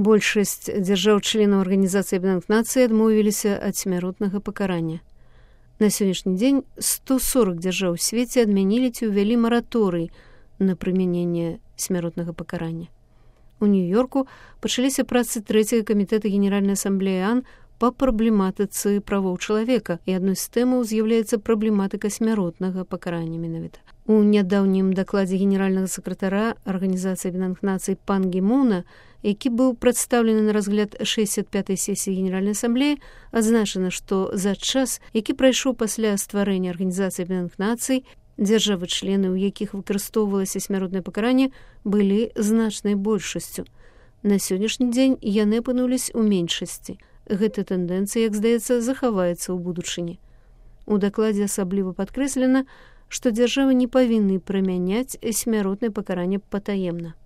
Большасць дзяржаў-членаў Арганізацыі Аб'яднаных Нацый адмовіліся ад смяротнага пакарання. На сённяшні дзень 140 дзяржаў у свеце адмянілі ці ўвялі мараторый на прымяненне смяротнага пакарання. У Нью-Йорку пачаліся працы трэцяга камітэта Генеральнай асамблеі АН па праблематыцы правоў чалавека, і адной з тэмаў з'яўляецца праблематыка смяротнага пакарання менавіта. У нядаўнім дакладзе генеральнага сакратара Арганізацыі Аб'яднаных Нацый Пан Гі Муна, які быў прадстаўлены на разгляд 65-й сесіі Генеральнай асамблеі, адзначана, што за час, які прайшоў пасля стварэння Арганізацыі Аб'яднаных Нацый, дзяржавы-члены, у якіх выкарыстоўвалася смяротнае пакаранне, былі значнай большасцю. На сённяшні дзень яны апынуліся ў меншасці. Гэта тэндэнцыя, як здаецца, захаваецца ў будучыні. У дакладзе асабліва падкрэслена, што дзяржавы не павінны прымяняць смяротнае пакаранне патаемна.